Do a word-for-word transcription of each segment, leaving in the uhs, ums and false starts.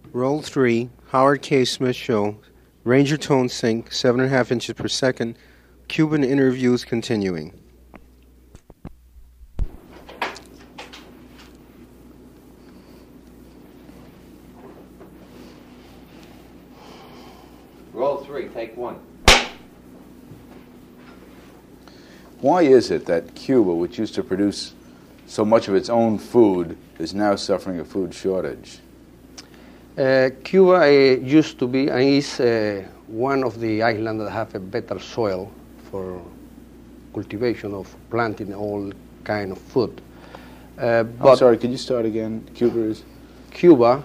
Roll three, Howard K. Smith Show, Ranger tone sync, seven and a half inches per second, Cuban interviews continuing. Roll three, take one. Why is it that Cuba, which used to produce so much of its own food, is now suffering a food shortage? Uh, Cuba uh, used to be and is uh, one of the islands that have a better soil for cultivation of planting all kind of food. Uh, but I'm sorry, could you start again? Cuba is? Cuba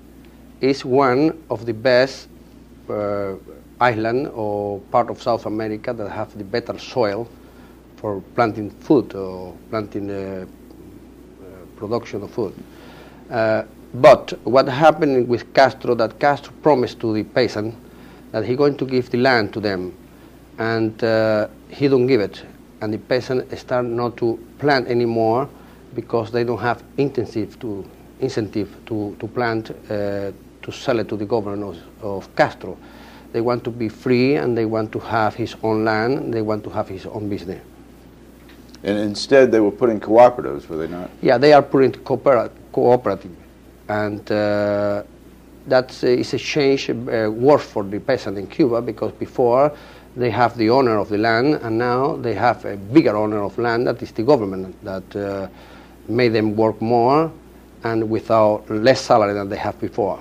is one of the best uh, island or part of South America that have the better soil for planting food or planting uh, uh, production of food. Uh, but what happened with Castro, that Castro promised to the peasant that he going to give the land to them, and uh, he don't give it, and the peasant start not to plant anymore because they don't have intensive to incentive to, to plant uh, to sell it to the government of, of Castro. They want to be free and they want to have his own land, they want to have his own business. And instead they were putting cooperatives, were they not? Yeah, they are putting coopera cooperative. And uh, that is a change, uh, worse for the peasant in Cuba, because before they have the owner of the land and now they have a bigger owner of land, that is the government, that uh, made them work more and without less salary than they have before.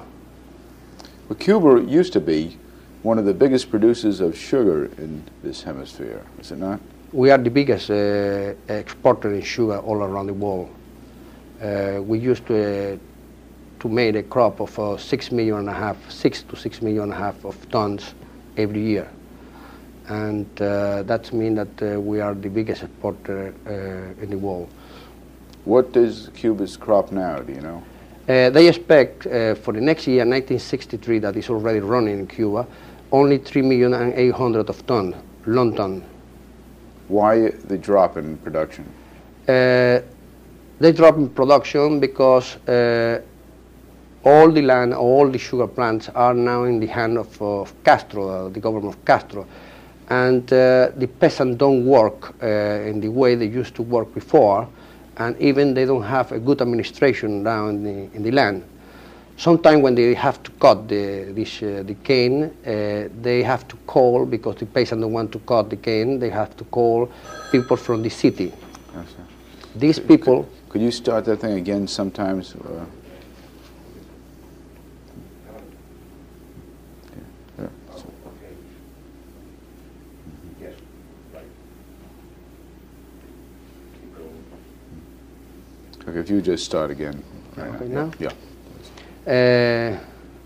Well, Cuba used to be one of the biggest producers of sugar in this hemisphere, is it not? We are the biggest uh, exporter in sugar all around the world. Uh, we used to uh, to make a crop of uh, six million and a half, six to six million and a half of tons every year, and uh, that means that uh, we are the biggest exporter uh, in the world. What is Cuba's crop now? Do you know? Uh, they expect uh, for the next year, nineteen sixty-three, that is already running in Cuba, only three million and eight hundred of ton, long ton. Why the drop in production? Uh, they drop in production because uh, all the land, all the sugar plants are now in the hand of, of Castro, uh, the government of Castro, and uh, the peasants don't work uh, in the way they used to work before, and even they don't have a good administration down in the, in the land. Sometimes when they have to cut the, this, uh, the cane, uh, they have to call, because the peasants don't want to cut the cane, they have to call people from the city. Yes, These people... Could, could you start that thing again sometimes? Uh, yeah, so. Yes, right. Okay, if you just start again. Right Okay, now? now? Yeah. Uh,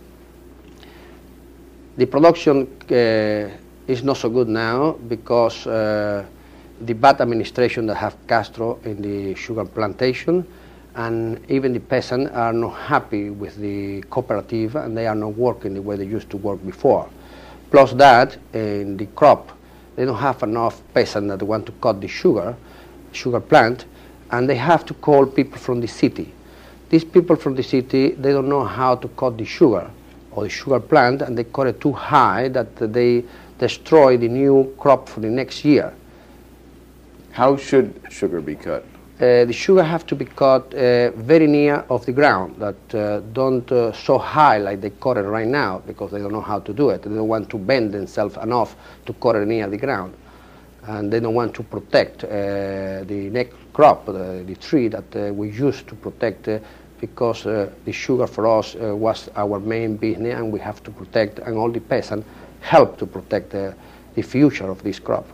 the production uh, is not so good now because uh, the bad administration that have Castro in the sugar plantation, and even the peasants are not happy with the cooperative and they are not working the way they used to work before. Plus that, in the crop, they don't have enough peasants that want to cut the sugar, sugar plant, and they have to call people from the city. These people from the city, they don't know how to cut the sugar or the sugar plant, and they cut it too high that they destroy the new crop for the next year. How should sugar be cut? Uh, the sugar have to be cut uh, very near of the ground, that uh, don't uh, so high like they cut it right now, because they don't know how to do it. They don't want to bend themselves enough to cut it near the ground. And they don't want to protect uh, the next crop, the, the tree that uh, we used to protect, uh, because uh, the sugar for us uh, was our main business, and we have to protect, and all the peasants help to protect uh, the future of this crop.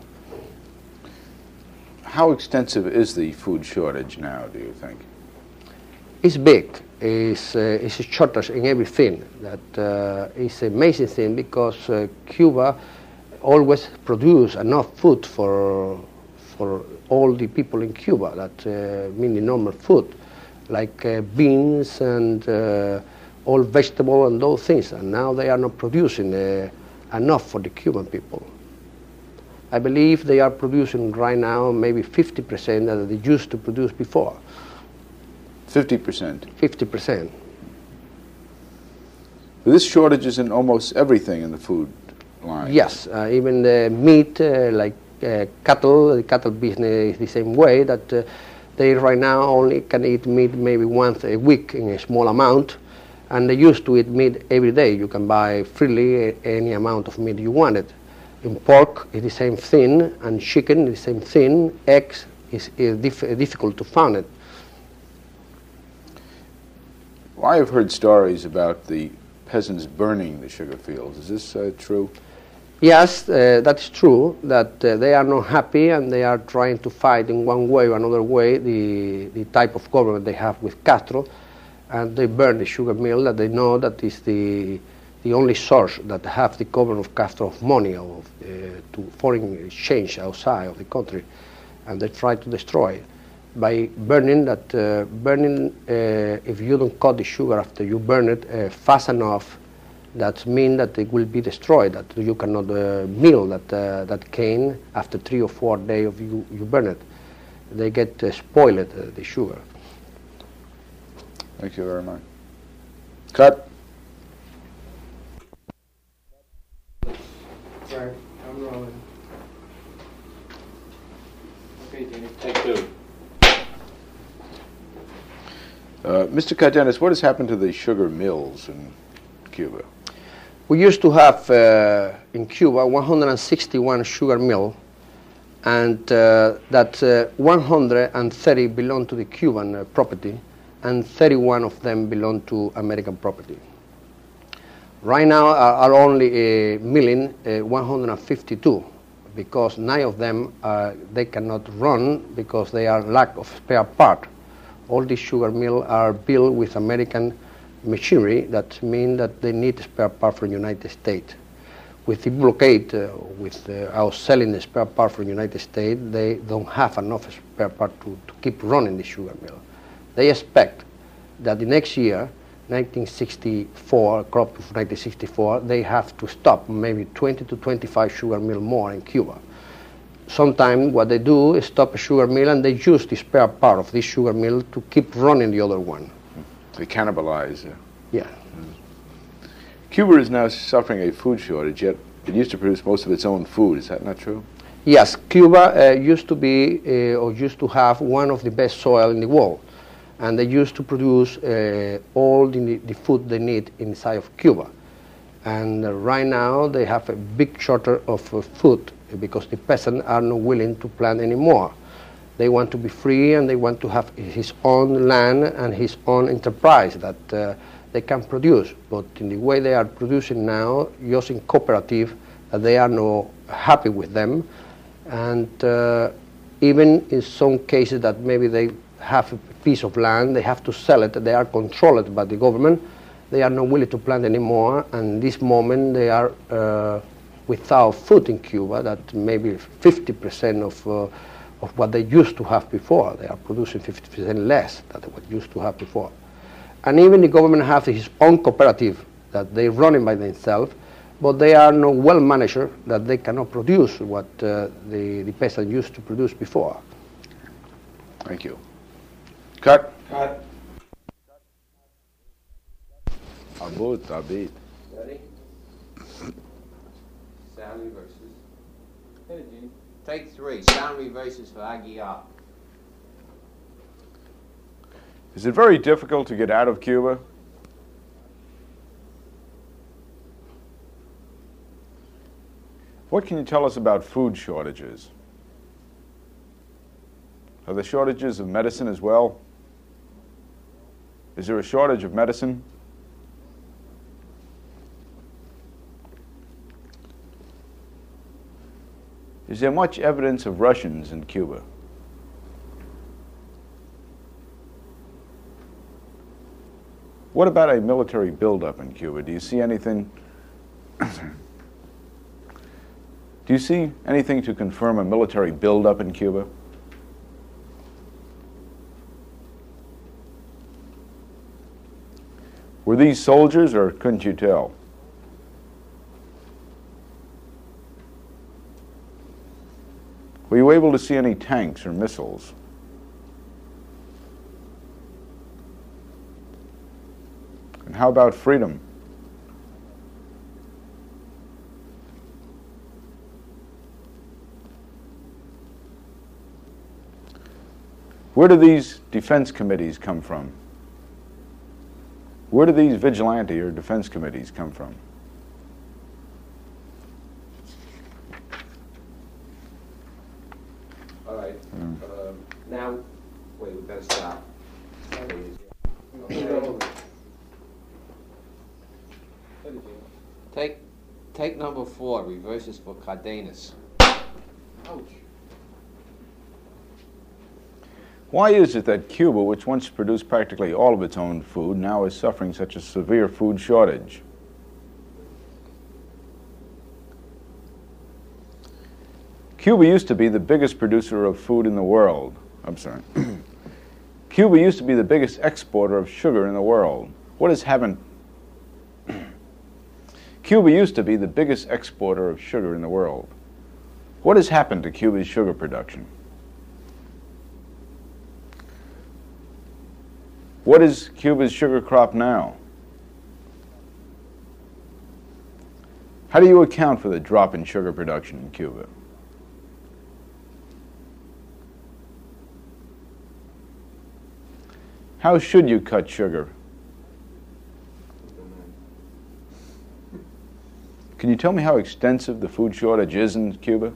How extensive is the food shortage now, do you think? It's big. It's, uh, it's a shortage in everything. That uh, is an amazing thing, because uh, Cuba always produce enough food for for all the people in Cuba, that uh, mean the normal food, like uh, beans and uh, all vegetable and those things, and now they are not producing uh, enough for the Cuban people. I believe they are producing right now maybe fifty percent that they used to produce before. fifty percent? fifty percent. But this shortage is in almost everything in the food line. Yes, uh, even the meat, uh, like uh, cattle, the cattle business is the same way, that uh, they right now only can eat meat maybe once a week in a small amount, and they used to eat meat every day. You can buy freely any amount of meat you wanted. In pork, it's the same thing, and chicken is the same thing. Eggs is, is dif difficult to find it. Well, I have heard stories about the peasants burning the sugar fields. Is this uh, true? Yes, uh, that's true, that uh, they are not happy and they are trying to fight in one way or another way the, the type of government they have with Castro, and they burn the sugar mill that they know that is the, the only source that have the government of Castro of money of, uh, to foreign exchange outside of the country, and they try to destroy it by burning that, uh, burning, uh, if you don't cut the sugar after you burn it uh, fast enough, that means that it will be destroyed, that you cannot uh, mill that, uh, that cane after three or four days of you, you burn it. They get uh, spoiled, uh, the sugar. Thank you very much. Cut. Right, I'm rolling. Okay, Jenny. Take two. Uh, Mister Cardenas, what has happened to the sugar mills in Cuba? We used to have uh, in Cuba one hundred sixty-one sugar mill, and uh, that uh, one hundred thirty belong to the Cuban uh, property, and thirty-one of them belong to American property. Right now are, are only uh, milling uh, one hundred fifty-two, because nine of them uh, they cannot run because they are lack of spare part. All these sugar mills are built with American machinery, that means that they need spare part from the United States. With the blockade, uh, with uh, our selling the spare part from the United States, they don't have enough spare part to, to keep running the sugar mill. They expect that the next year, nineteen sixty-four, crop of nineteen sixty-four, they have to stop maybe twenty to twenty-five sugar mill more in Cuba. Sometimes what they do is stop a sugar mill and they use the spare part of this sugar mill to keep running the other one. They cannibalize. Uh, Yeah. Cuba is now suffering a food shortage, yet it used to produce most of its own food. Is that not true? Yes, Cuba uh, used to be uh, or used to have one of the best soil in the world, and they used to produce uh, all the, the food they need inside of Cuba. And uh, right now they have a big shortage of uh, food because the peasants are not willing to plant anymore. They want to be free and they want to have his own land and his own enterprise that uh, they can produce. But in the way they are producing now, using cooperative, uh, they are not happy with them. And uh, even in some cases that maybe they have a piece of land, they have to sell it, they are controlled by the government, they are not willing to plant anymore, and this moment they are uh, without food in Cuba, that maybe fifty percent of uh, of what they used to have before. They are producing fifty percent less than what they used to have before. And even the government has its own cooperative that they run by themselves, but they are not well managed, that they cannot produce what uh, the, the peasants used to produce before. Thank you. Cut. Cut. Abut, abit. Ready? Sound reverses. Take three. Sound reverses for Aguiar. Is it very difficult to get out of Cuba? What can you tell us about food shortages? Are there shortages of medicine as well? Is there a shortage of medicine? Is there much evidence of Russians in Cuba? What about a military buildup in Cuba? Do you see anything? Do you see anything to confirm a military buildup in Cuba? Were these soldiers, or couldn't you tell? Were you able to see any tanks or missiles? And how about freedom? Where do these defense committees come from? Where do these vigilante or defense committees come from? All right. Mm. Um, now, wait, we better stop. Okay. Take, take number four, reverses for Cardenas. Ouch. Why is it that Cuba, which once produced practically all of its own food, now is suffering such a severe food shortage? Cuba used to be the biggest producer of food in the world. I'm sorry. Cuba used to be the biggest exporter of sugar in the world. What has happened? Cuba used to be the biggest exporter of sugar in the world. What has happened to Cuba's sugar production? What is Cuba's sugar crop now? How do you account for the drop in sugar production in Cuba? How should you cut sugar? Can you tell me how extensive the food shortage is in Cuba?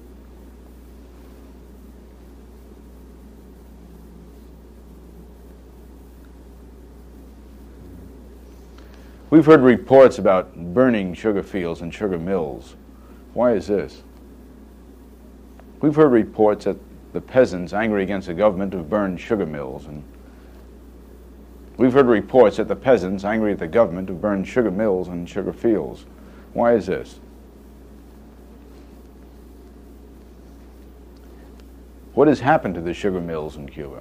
We've heard reports about burning sugar fields and sugar mills. Why is this? We've heard reports that the peasants, angry against the government, have burned sugar mills. And we've heard reports that the peasants, angry at the government, have burned sugar mills and sugar fields. Why is this? What has happened to the sugar mills in Cuba?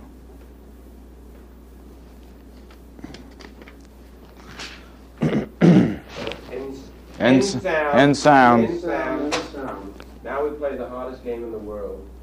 End End sound. End sound. End sound. Now we play the hardest game in the world.